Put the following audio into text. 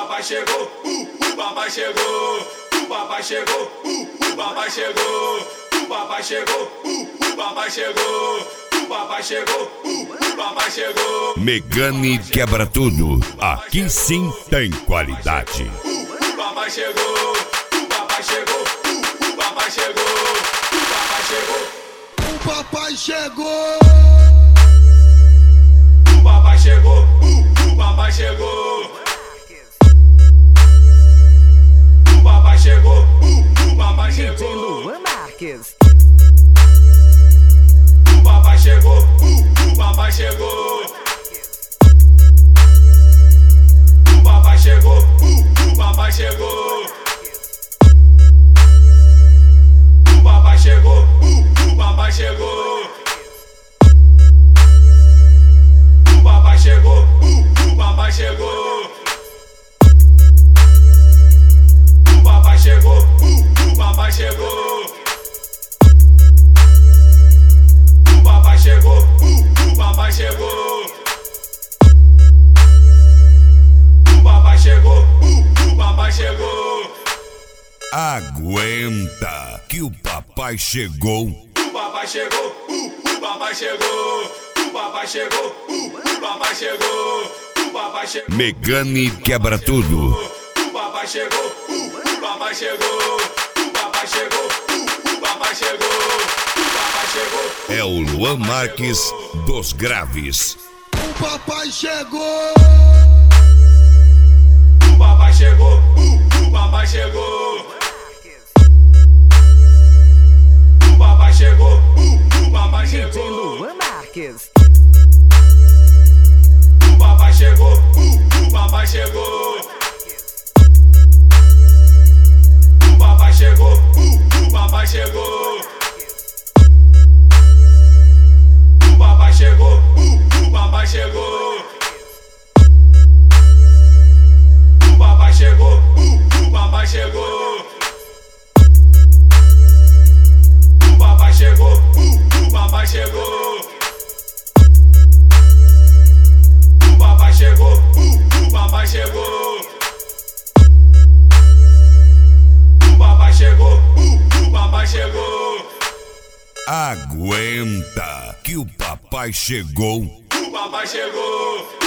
papai chegou, o papai chegou, o papai chegou, o papai chegou, o papai chegou, o papai chegou, o papai chegou, o papai chegou. Megane quebra tudo, aqui sim tem qualidade. O papai chegou, o papai chegou, o papai chegou, o papai chegou. O papai chegou. O papai chegou, o papai chegou. O papai chegou, o papai chegou. Luan Marques. O papai chegou, o papai chegou. O papai chegou, o papai chegou. O papai chegou, o papai chegou. O papai chegou, o papai chegou. O papai chegou, o papai chegou. O papai chegou, o papai chegou. O papai chegou, o papai chegou. Aguenta que o papai chegou. O papai chegou, o papai chegou. O papai chegou, o papai chegou. O papai chegou. Megane quebra tudo. O papai chegou, o papai chegou. O papai chegou, o papai chegou. O papai chegou. É o Luan Marques dos Graves. O papai chegou. O papai chegou, o papai chegou. O papai chegou, o papai chegou. Luan Marques. O papai chegou, o papai chegou. O papai chegou, o papai chegou. O papai chegou, o papai chegou. O papai chegou, o papai chegou. O papai chegou, o papai chegou. O papai chegou, o papai chegou. O papai chegou, o papai chegou. Aguenta que o papai chegou. O papai chegou.